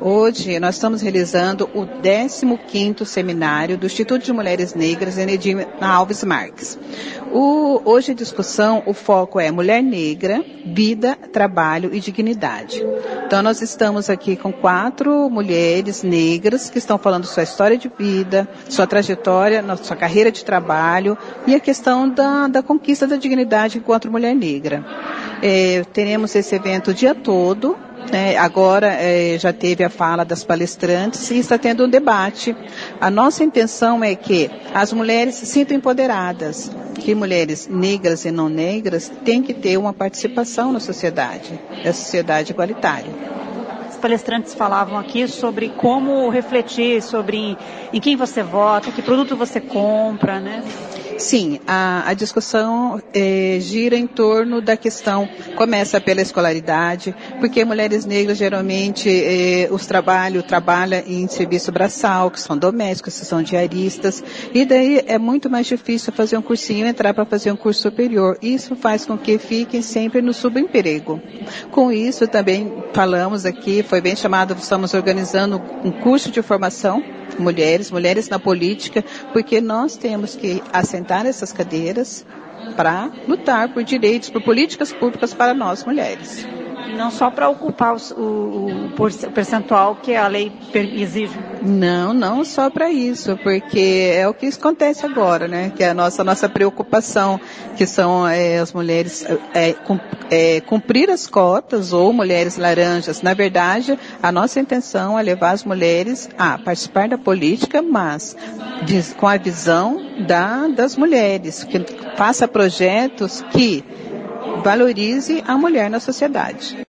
Hoje nós estamos realizando o 15º seminário do Instituto de Mulheres Negras Enedim Alves Marques. Hoje a discussão, o foco é mulher negra, vida, trabalho e dignidade. Então nós estamos aqui com 4 mulheres negras que estão falando sua história de vida, sua trajetória, sua carreira de trabalho e a questão da conquista da dignidade enquanto mulher negra. Teremos esse evento o dia todo. Agora já teve a fala das palestrantes e está tendo um debate. A nossa intenção é que as mulheres se sintam empoderadas, que mulheres negras e não negras têm que ter uma participação na sociedade, a sociedade igualitária. Os palestrantes falavam aqui sobre como refletir sobre em quem você vota, que produto você compra, né? Sim, a discussão gira em torno da questão, começa pela escolaridade, porque mulheres negras geralmente trabalham em serviço braçal, que são domésticos, que são diaristas, e daí é muito mais difícil fazer um cursinho, entrar para fazer um curso superior. Isso faz com que fiquem sempre no subemprego. Com isso também falamos aqui, foi bem chamado, estamos organizando um curso de formação, mulheres na política, porque nós temos que assentar essas cadeiras para lutar por direitos, por políticas públicas para nós mulheres. E não só para ocupar o percentual que a lei exige. Não só para isso, porque é o que acontece agora, né? Que é a nossa preocupação, que são as mulheres cumprir as cotas ou mulheres laranjas. Na verdade, a nossa intenção é levar as mulheres a participar da política, mas com a visão das mulheres, que faça projetos que valorize a mulher na sociedade.